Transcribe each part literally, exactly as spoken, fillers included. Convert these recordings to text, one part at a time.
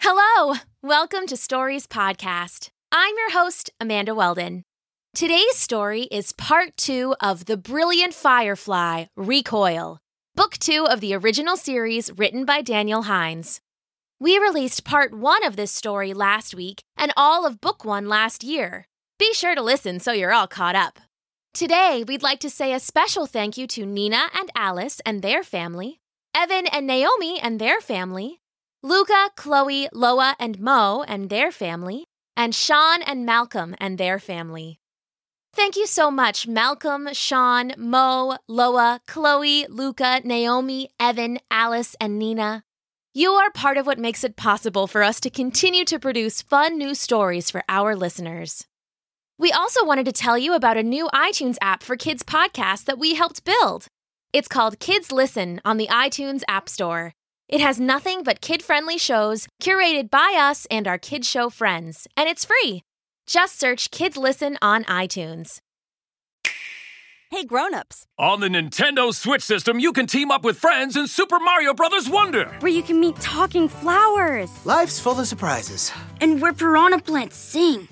Hello! Welcome to Stories Podcast. I'm your host, Amanda Weldon. Today's story is part two of The Brilliant Firefly, Recoil, book two of the original series written by Daniel Hines. We released part one of this story last week and all of book one last year. Be sure to listen so you're all caught up. Today, we'd like to say a special thank you to Nina and Alice and their family, Evan and Naomi and their family, Luca, Chloe, Loa, and Mo and their family, and Sean and Malcolm and their family. Thank you so much, Malcolm, Sean, Mo, Loa, Chloe, Luca, Naomi, Evan, Alice, and Nina. You are part of what makes it possible for us to continue to produce fun new stories for our listeners. We also wanted to tell you about a new iTunes app for kids podcasts that we helped build. It's called Kids Listen on the iTunes App Store. It has nothing but kid-friendly shows curated by us and our kid show friends, and it's free. Just search Kids Listen on iTunes. Hey, grown-ups. On the Nintendo Switch system, you can team up with friends in Super Mario Bros. Wonder, Where you can meet talking flowers. Life's full of surprises. And where piranha plants sing.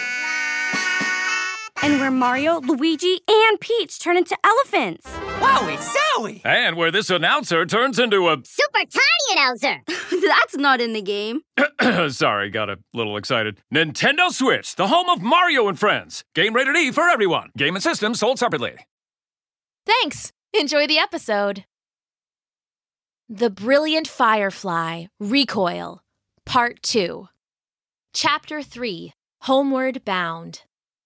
And where Mario, Luigi, and Peach turn into elephants. Wowie zowie! and where this announcer turns into a... Super tiny announcer! That's not in the game. Sorry, got a little excited. Nintendo Switch, the home of Mario and Friends. Game rated E for everyone. Game and system sold separately. Thanks! Enjoy the episode. The Brilliant Firefly, Recoil, Part two. Chapter three, Homeward Bound.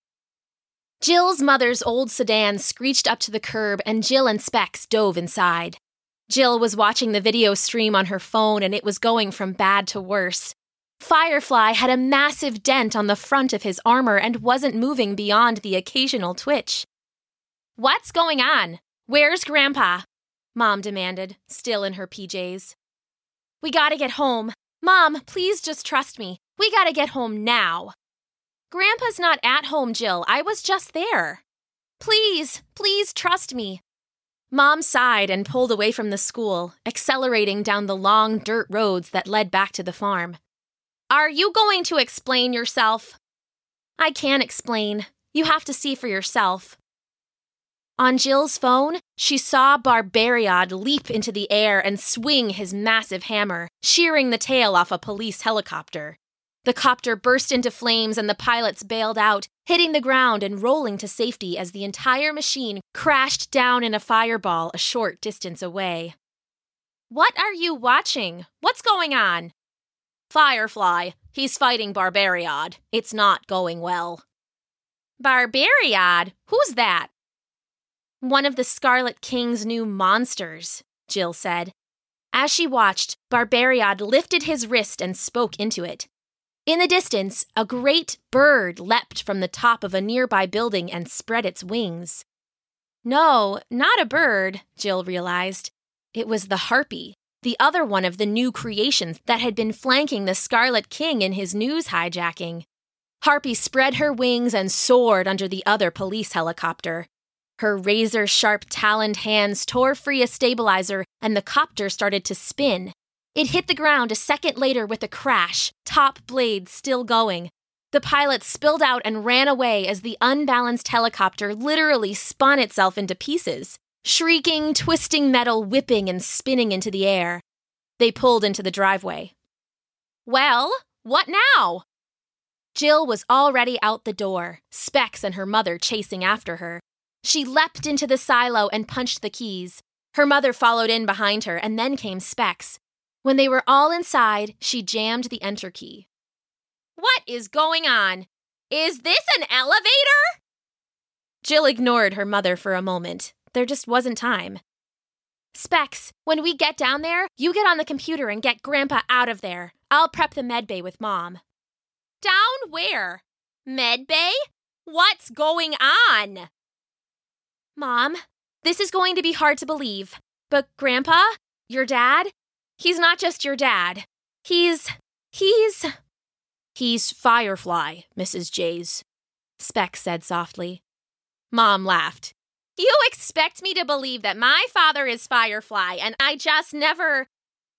Jill's mother's old sedan screeched up to the curb and Jill and Specs dove inside. Jill was watching the video stream on her phone and it was going from bad to worse. Firefly had a massive dent on the front of his armor and wasn't moving beyond the occasional twitch. "What's going on? Where's Grandpa?" Mom demanded, still in her P Js. "We gotta get home. Mom, please just trust me. We gotta get home now." "Grandpa's not at home, Jill. I was just there." "Please, please trust me." Mom sighed and pulled away from the school, accelerating down the long dirt roads that led back to the farm. "Are you going to explain yourself?" "I can't explain. You have to see for yourself." On Jill's phone, she saw Barbariad leap into the air and swing his massive hammer, shearing the tail off a police helicopter. The copter burst into flames and the pilots bailed out, hitting the ground and rolling to safety as the entire machine crashed down in a fireball a short distance away. "What are you watching? What's going on?" "Firefly. He's fighting Barbariad. It's not going well." "Barbariad? Who's that?" "One of the Scarlet King's new monsters," Jill said. As she watched, Barbariad lifted his wrist and spoke into it. In the distance, a great bird leapt from the top of a nearby building and spread its wings. No, not a bird, Jill realized. It was the Harpy, the other one of the new creations that had been flanking the Scarlet King in his news hijacking. Harpy spread her wings and soared under the other police helicopter. Her razor-sharp taloned hands tore free a stabilizer and the copter started to spin. It hit the ground a second later with a crash, top blade still going. The pilot spilled out and ran away as the unbalanced helicopter literally spun itself into pieces, shrieking, twisting metal whipping and spinning into the air. They pulled into the driveway. "Well, what now?" Jill was already out the door, Specs and her mother chasing after her. She leapt into the silo and punched the keys. Her mother followed in behind her, and then came Specs. When they were all inside, she jammed the enter key. "What is going on? Is this an elevator?" Jill ignored her mother for a moment. There just wasn't time. "Specs, when we get down there, you get on the computer and get Grandpa out of there. I'll prep the medbay with Mom." "Down where? Medbay? What's going on?" "Mom, this is going to be hard to believe, but Grandpa, your dad, he's not just your dad. He's, he's... He's Firefly, Missus Jays," Specs said softly. Mom laughed. "You expect me to believe that my father is Firefly and I just never..."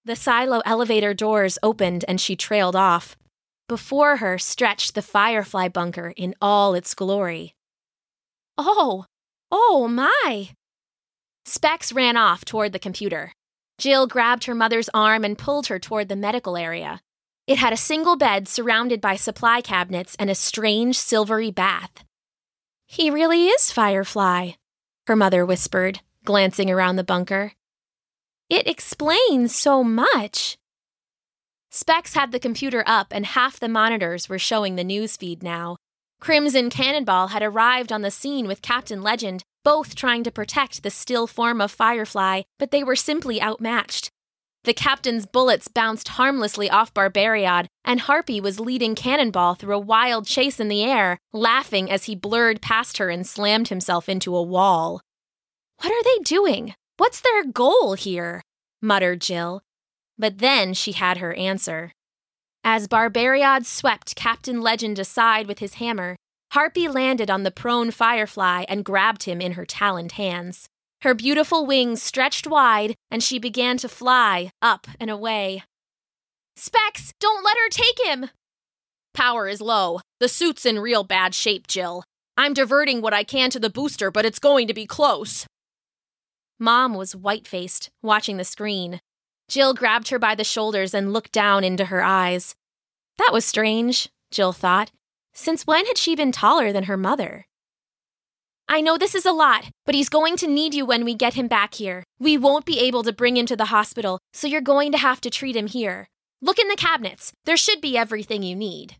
The silo elevator doors opened and she trailed off. Before her stretched the Firefly bunker in all its glory. Oh, oh my! Specs ran off toward the computer. Jill grabbed her mother's arm and pulled her toward the medical area. It had a single bed surrounded by supply cabinets and a strange silvery bath. He really is Firefly, her mother whispered, glancing around the bunker. It explains so much. Specs had the computer up and half the monitors were showing the news feed now. Crimson Cannonball had arrived on the scene with Captain Legend, both trying to protect the still form of Firefly, but they were simply outmatched. The captain's bullets bounced harmlessly off Barbariad, and Harpy was leading Cannonball through a wild chase in the air, laughing as he blurred past her and slammed himself into a wall. What are they doing? What's their goal here? Muttered Jill. But then she had her answer. As Barbariad swept Captain Legend aside with his hammer, Harpy landed on the prone Firefly and grabbed him in her taloned hands. Her beautiful wings stretched wide, and she began to fly, up and away. Specs, don't let her take him! Power is low. The suit's in real bad shape, Jill. I'm diverting what I can to the booster, but it's going to be close. Mom was white-faced, watching the screen. Jill grabbed her by the shoulders and looked down into her eyes. That was strange, Jill thought. Since when had she been taller than her mother? I know this is a lot, but he's going to need you when we get him back here. We won't be able to bring him to the hospital, so you're going to have to treat him here. Look in the cabinets. There should be everything you need.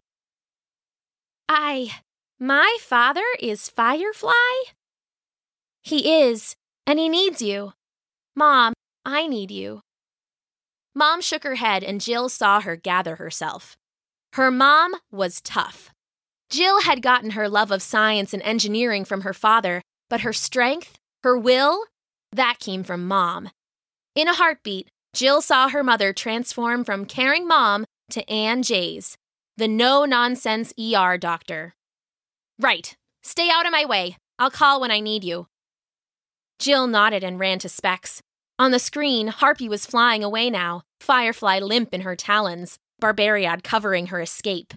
I... My father is Firefly? He is, and he needs you. Mom, I need you. Mom shook her head and Jill saw her gather herself. Her mom was tough. Jill had gotten her love of science and engineering from her father, but her strength, her will, that came from Mom. In a heartbeat, Jill saw her mother transform from caring mom to Ann Jays, the no-nonsense E R doctor. Right. Stay out of my way. I'll call when I need you. Jill nodded and ran to Specs. On the screen, Harpy was flying away now, Firefly limp in her talons, Barbariad covering her escape.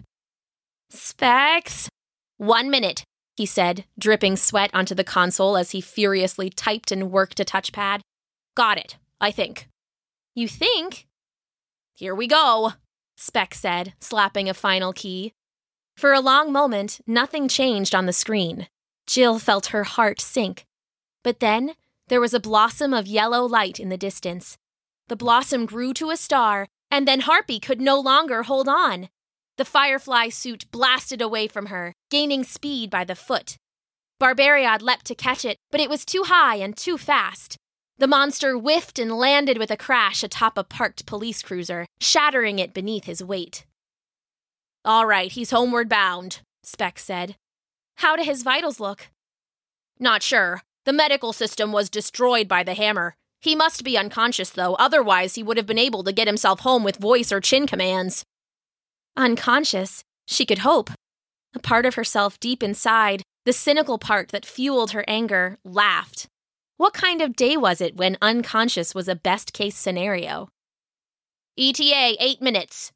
Specs? One minute, he said, dripping sweat onto the console as he furiously typed and worked a touchpad. Got it, I think. You think? Here we go, Specs said, slapping a final key. For a long moment, nothing changed on the screen. Jill felt her heart sink. But then, there was a blossom of yellow light in the distance. The blossom grew to a star, and then Harpy could no longer hold on. The Firefly suit blasted away from her, gaining speed by the foot. Barbariad leapt to catch it, but it was too high and too fast. The monster whiffed and landed with a crash atop a parked police cruiser, shattering it beneath his weight. All right, he's homeward bound, Specs said. How do his vitals look? Not sure. The medical system was destroyed by the hammer. He must be unconscious, though, otherwise he would have been able to get himself home with voice or chin commands. Unconscious? She could hope. A part of herself deep inside, the cynical part that fueled her anger, laughed. What kind of day was it when unconscious was a best-case scenario? E T A, eight minutes.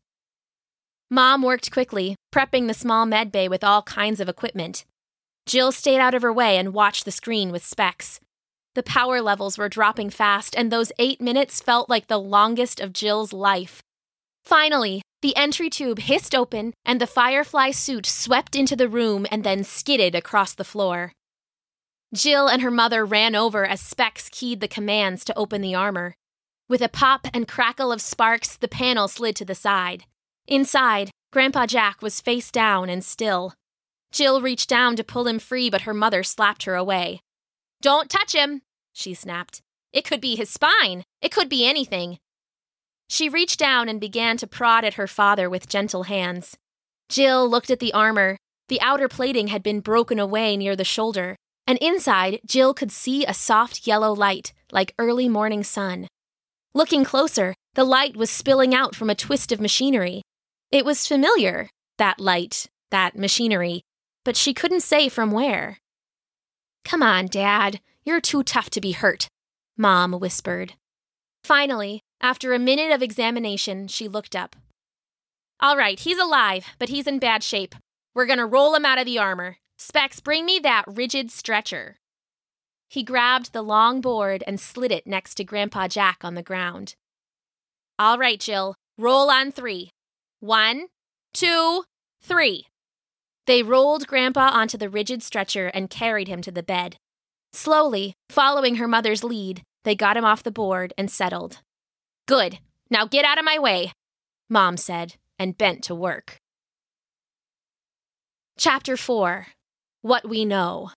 Mom worked quickly, prepping the small med bay with all kinds of equipment. Jill stayed out of her way and watched the screen with Specs. The power levels were dropping fast, and those eight minutes felt like the longest of Jill's life. Finally, the entry tube hissed open, and the Firefly suit swept into the room and then skidded across the floor. Jill and her mother ran over as Specs keyed the commands to open the armor. With a pop and crackle of sparks, the panel slid to the side. Inside, Grandpa Jack was face down and still. Jill reached down to pull him free, but her mother slapped her away. Don't touch him, she snapped. It could be his spine. It could be anything. She reached down and began to prod at her father with gentle hands. Jill looked at the armor. The outer plating had been broken away near the shoulder, and inside, Jill could see a soft yellow light, like early morning sun. Looking closer, the light was spilling out from a twist of machinery. It was familiar, that light, that machinery, but she couldn't say from where. Come on, Dad, you're too tough to be hurt, Mom whispered. Finally, After a minute of examination, she looked up. All right, he's alive, but he's in bad shape. We're going to roll him out of the armor. Specs, bring me that rigid stretcher. He grabbed the long board and slid it next to Grandpa Jack on the ground. All right, Jill, roll on three. One, two, three. They rolled Grandpa onto the rigid stretcher and carried him to the bed. Slowly, following her mother's lead, they got him off the board and settled. Good. Now get out of my way, Mom said, and bent to work. Chapter four. What We Know.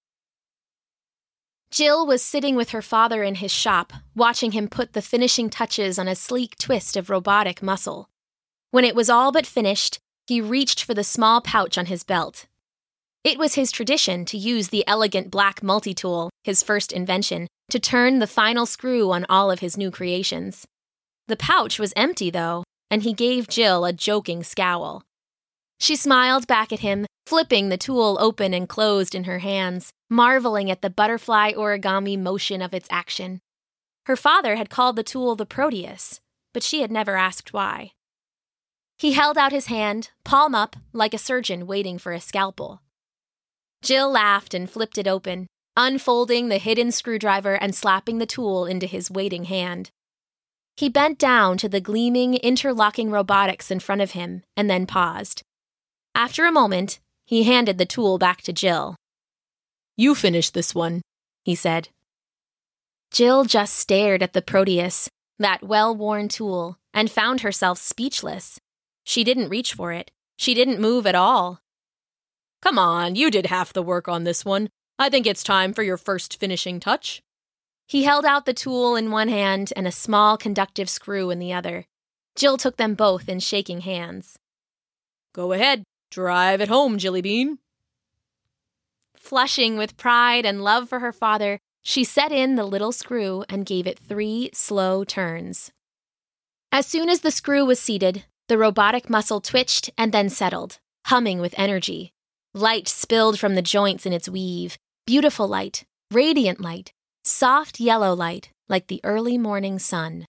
Jill was sitting with her father in his shop, watching him put the finishing touches on a sleek twist of robotic muscle. When it was all but finished, he reached for the small pouch on his belt. It was his tradition to use the elegant black multi-tool, his first invention, to turn the final screw on all of his new creations. The pouch was empty, though, and he gave Jill a joking scowl. She smiled back at him, flipping the tool open and closed in her hands, marveling at the butterfly origami motion of its action. Her father had called the tool the Proteus, but she had never asked why. He held out his hand, palm up, like a surgeon waiting for a scalpel. Jill laughed and flipped it open, unfolding the hidden screwdriver and slapping the tool into his waiting hand. He bent down to the gleaming, interlocking robotics in front of him and then paused. After a moment, he handed the tool back to Jill. You finish this one, he said. Jill just stared at the Proteus, that well-worn tool, and found herself speechless. She didn't reach for it. She didn't move at all. Come on, you did half the work on this one. I think it's time for your first finishing touch. He held out the tool in one hand and a small conductive screw in the other. Jill took them both in shaking hands. Go ahead, drive it home, Jilly Bean. Flushing with pride and love for her father, she set in the little screw and gave it three slow turns. As soon as the screw was seated, the robotic muscle twitched and then settled, humming with energy. Light spilled from the joints in its weave, beautiful light, radiant light, soft yellow light like the early morning sun.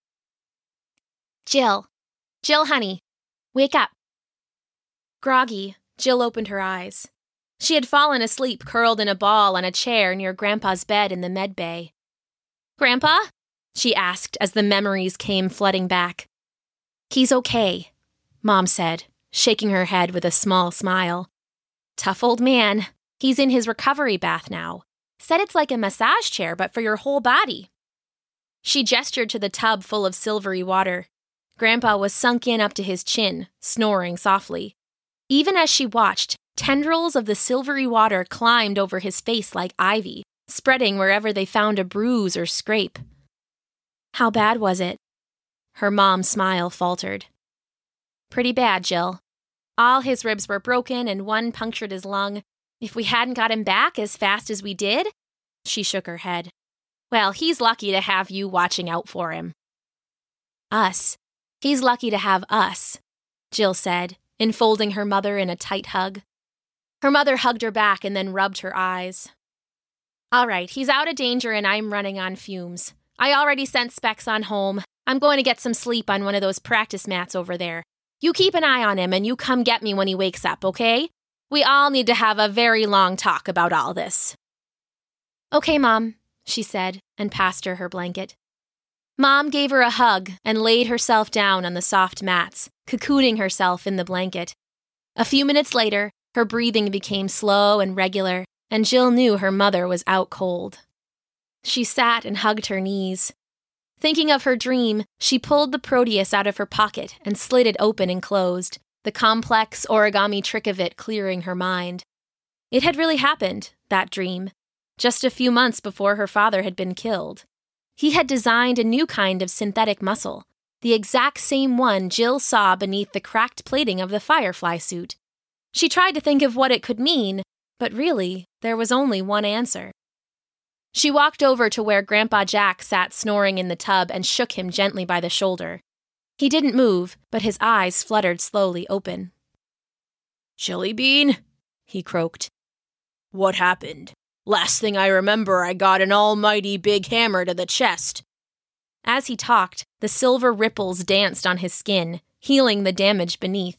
Jill, Jill, honey, wake up. Groggy, Jill opened her eyes. She had fallen asleep curled in a ball on a chair near Grandpa's bed in the med bay. Grandpa? She asked as the memories came flooding back. He's okay, Mom said, shaking her head with a small smile. Tough old man. He's in his recovery bath now. Said it's like a massage chair, but for your whole body. She gestured to the tub full of silvery water. Grandpa was sunk in up to his chin, snoring softly. Even as she watched, tendrils of the silvery water climbed over his face like ivy, spreading wherever they found a bruise or scrape. How bad was it? Her mom's smile faltered. Pretty bad, Jill. All his ribs were broken and one punctured his lung. If we hadn't got him back as fast as we did? She shook her head. Well, he's lucky to have you watching out for him. Us. He's lucky to have us, Jill said, enfolding her mother in a tight hug. Her mother hugged her back and then rubbed her eyes. All right, he's out of danger and I'm running on fumes. I already sent Specs on home. I'm going to get some sleep on one of those practice mats over there. You keep an eye on him and you come get me when he wakes up, okay? We all need to have a very long talk about all this. Okay, Mom, she said, and passed her her blanket. Mom gave her a hug and laid herself down on the soft mats, cocooning herself in the blanket. A few minutes later, her breathing became slow and regular, and Jill knew her mother was out cold. She sat and hugged her knees. Thinking of her dream, she pulled the Proteus out of her pocket and slid it open and closed, the complex origami trick of it clearing her mind. It had really happened, that dream, just a few months before her father had been killed. He had designed a new kind of synthetic muscle, the exact same one Jill saw beneath the cracked plating of the Firefly suit. She tried to think of what it could mean, but really, there was only one answer. She walked over to where Grandpa Jack sat snoring in the tub and shook him gently by the shoulder. He didn't move, but his eyes fluttered slowly open. Jilly Bean, he croaked. What happened? Last thing I remember, I got an almighty big hammer to the chest. As he talked, the silver ripples danced on his skin, healing the damage beneath.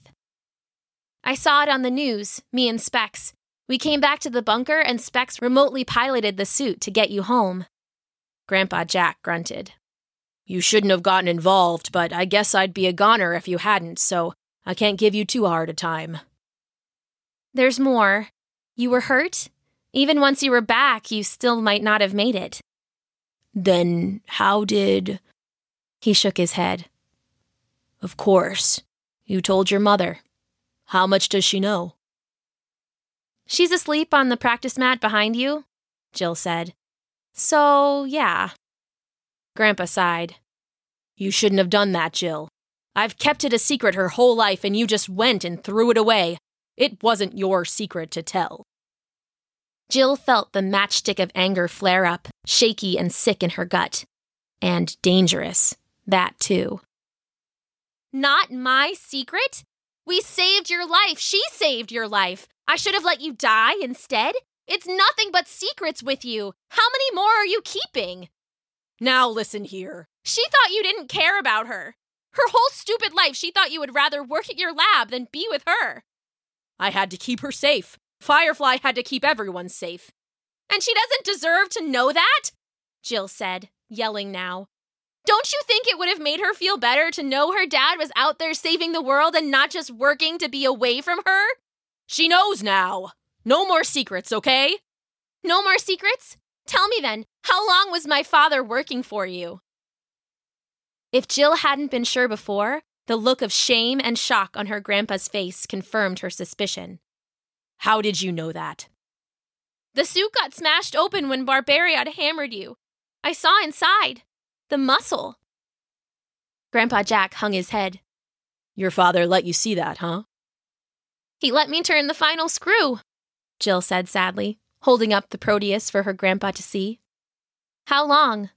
I saw it on the news, me and Specs. We came back to the bunker and Specs remotely piloted the suit to get you home. Grandpa Jack grunted. You shouldn't have gotten involved, but I guess I'd be a goner if you hadn't, so I can't give you too hard a time. There's more. You were hurt? Even once you were back, you still might not have made it. Then how did... He shook his head. Of course. You told your mother. How much does she know? She's asleep on the practice mat behind you, Jill said. So, yeah. Grandpa sighed. You shouldn't have done that, Jill. I've kept it a secret her whole life and you just went and threw it away. It wasn't your secret to tell. Jill felt the matchstick of anger flare up, shaky and sick in her gut. And dangerous. That, too. Not my secret? We saved your life. She saved your life. I should have let you die instead? It's nothing but secrets with you. How many more are you keeping? Now listen here. She thought you didn't care about her. Her whole stupid life, she thought you would rather work at your lab than be with her. I had to keep her safe. Firefly had to keep everyone safe. And she doesn't deserve to know that? Jill said, yelling now. Don't you think it would have made her feel better to know her dad was out there saving the world and not just working to be away from her? She knows now. No more secrets, okay? No more secrets? Tell me then, how long was my father working for you? If Jill hadn't been sure before, the look of shame and shock on her grandpa's face confirmed her suspicion. How did you know that? The suit got smashed open when Barbariad hammered you. I saw inside. The muscle. Grandpa Jack hung his head. Your father let you see that, huh? He let me turn the final screw, Jill said sadly, holding up the Proteus for her grandpa to see. How long?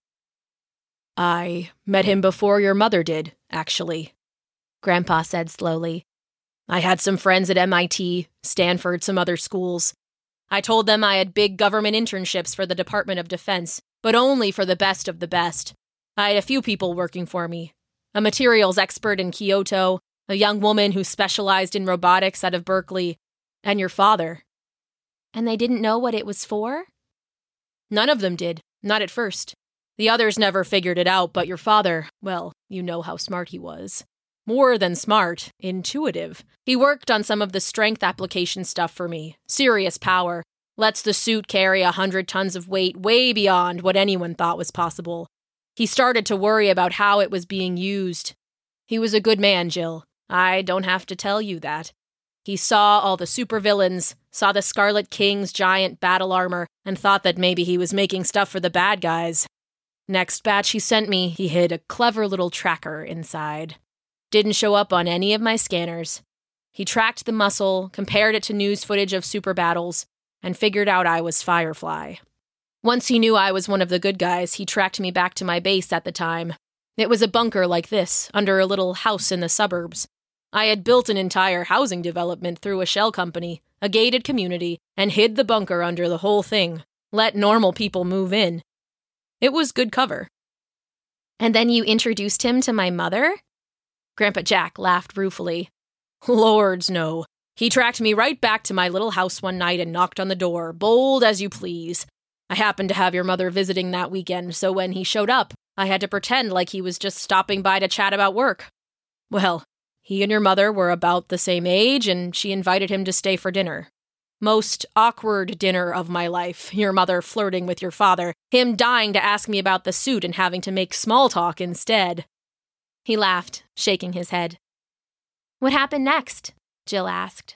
I met him before your mother did, actually, Grandpa said slowly. I had some friends at M I T, Stanford, some other schools. I told them I had big government internships for the Department of Defense, but only for the best of the best. I had a few people working for me. A materials expert in Kyoto, a young woman who specialized in robotics out of Berkeley, and your father. And they didn't know what it was for? None of them did, not at first. The others never figured it out, but your father, well, you know how smart he was. More than smart, intuitive. He worked on some of the strength application stuff for me. Serious power. Lets the suit carry a hundred tons of weight way beyond what anyone thought was possible. He started to worry about how it was being used. He was a good man, Jill. I don't have to tell you that. He saw all the supervillains, saw the Scarlet King's giant battle armor, and thought that maybe he was making stuff for the bad guys. Next batch he sent me, he hid a clever little tracker inside. Didn't show up on any of my scanners. He tracked the muscle, compared it to news footage of super battles, and figured out I was Firefly. Once he knew I was one of the good guys, he tracked me back to my base at the time. It was a bunker like this, under a little house in the suburbs. I had built an entire housing development through a shell company, a gated community, and hid the bunker under the whole thing. Let normal people move in. It was good cover. And then you introduced him to my mother? Grandpa Jack laughed ruefully. Lords, no. He tracked me right back to my little house one night and knocked on the door, bold as you please. I happened to have your mother visiting that weekend, so when he showed up, I had to pretend like he was just stopping by to chat about work. Well, he and your mother were about the same age, and she invited him to stay for dinner. Most awkward dinner of my life, your mother flirting with your father, him dying to ask me about the suit and having to make small talk instead. He laughed, shaking his head. What happened next? Jill asked.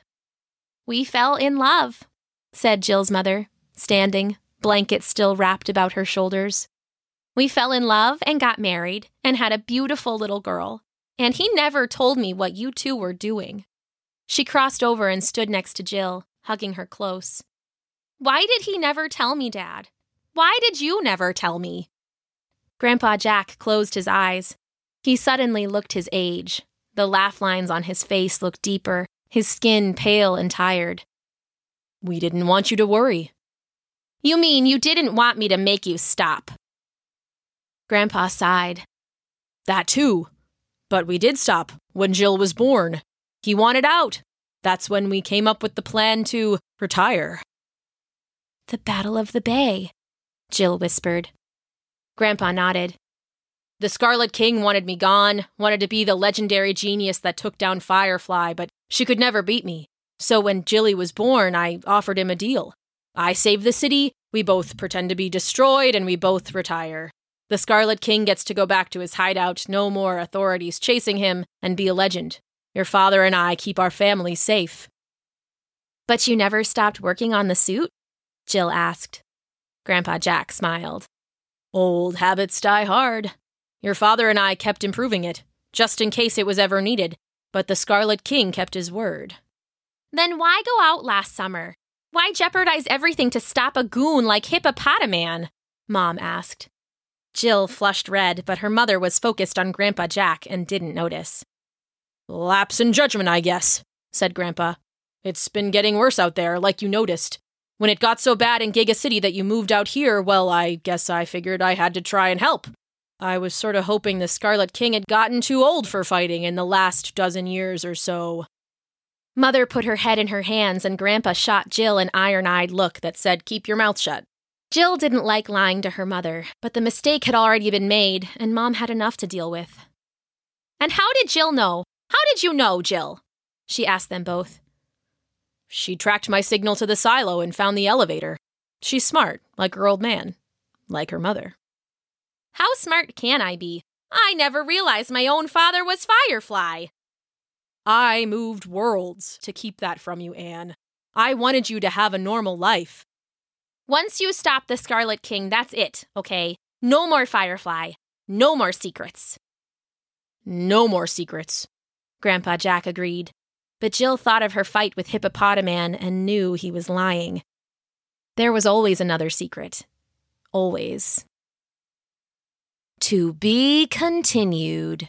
We fell in love, said Jill's mother, standing, blanket still wrapped about her shoulders. We fell in love and got married and had a beautiful little girl, and he never told me what you two were doing. She crossed over and stood next to Jill, hugging her close. Why did he never tell me, Dad? Why did you never tell me? Grandpa Jack closed his eyes. He suddenly looked his age. The laugh lines on his face looked deeper, his skin pale and tired. We didn't want you to worry. You mean you didn't want me to make you stop? Grandpa sighed. That too. But we did stop when Jill was born. He wanted out. That's when we came up with the plan to retire. The Battle of the Bay, Jill whispered. Grandpa nodded. The Scarlet King wanted me gone, wanted to be the legendary genius that took down Firefly, but she could never beat me. So when Jilly was born, I offered him a deal. I save the city, we both pretend to be destroyed, and we both retire. The Scarlet King gets to go back to his hideout, no more authorities chasing him, and be a legend. Your father and I keep our family safe. But you never stopped working on the suit? Jill asked. Grandpa Jack smiled. Old habits die hard. Your father and I kept improving it, just in case it was ever needed, but the Scarlet King kept his word. Then why go out last summer? Why jeopardize everything to stop a goon like Hippopotaman? Mom asked. Jill flushed red, but her mother was focused on Grandpa Jack and didn't notice. Lapse in judgment, I guess, said Grandpa. It's been getting worse out there, like you noticed. When it got so bad in Giga City that you moved out here, well, I guess I figured I had to try and help. I was sort of hoping the Scarlet King had gotten too old for fighting in the last dozen years or so. Mother put her head in her hands and Grandpa shot Jill an iron-eyed look that said, keep your mouth shut. Jill didn't like lying to her mother, but the mistake had already been made, and Mom had enough to deal with. And how did Jill know? How did you know, Jill? She asked them both. She tracked my signal to the silo and found the elevator. She's smart, like her old man. Like her mother. How smart can I be? I never realized my own father was Firefly. I moved worlds to keep that from you, Anne. I wanted you to have a normal life. Once you stop the Scarlet King, that's it, okay? No more Firefly. No more secrets. No more secrets, Grandpa Jack agreed. But Jill thought of her fight with Hippopotaman and knew he was lying. There was always another secret. Always. To be continued.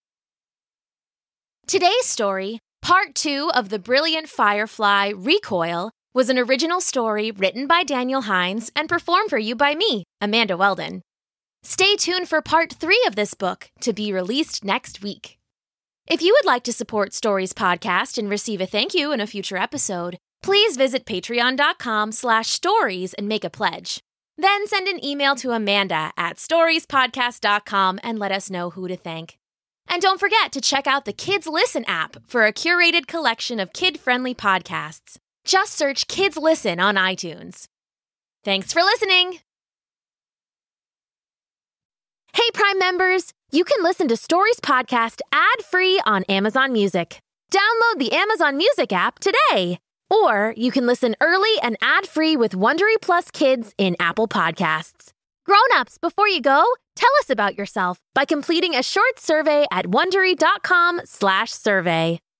Today's story, part two of The Brilliant Firefly Recoil, was an original story written by Daniel Hines and performed for you by me, Amanda Weldon. Stay tuned for part three of this book to be released next week. If you would like to support Stories Podcast and receive a thank you in a future episode, please visit patreon.com slash stories and make a pledge. Then send an email to Amanda at storiespodcast dot com and let us know who to thank. And don't forget to check out the Kids Listen app for a curated collection of kid-friendly podcasts. Just search Kids Listen on iTunes. Thanks for listening! Hey, Prime members! You can listen to Stories Podcast ad-free on Amazon Music. Download the Amazon Music app today. Or you can listen early and ad-free with Wondery Plus Kids in Apple Podcasts. Grown-ups, before you go, tell us about yourself by completing a short survey at wondery.com slash survey.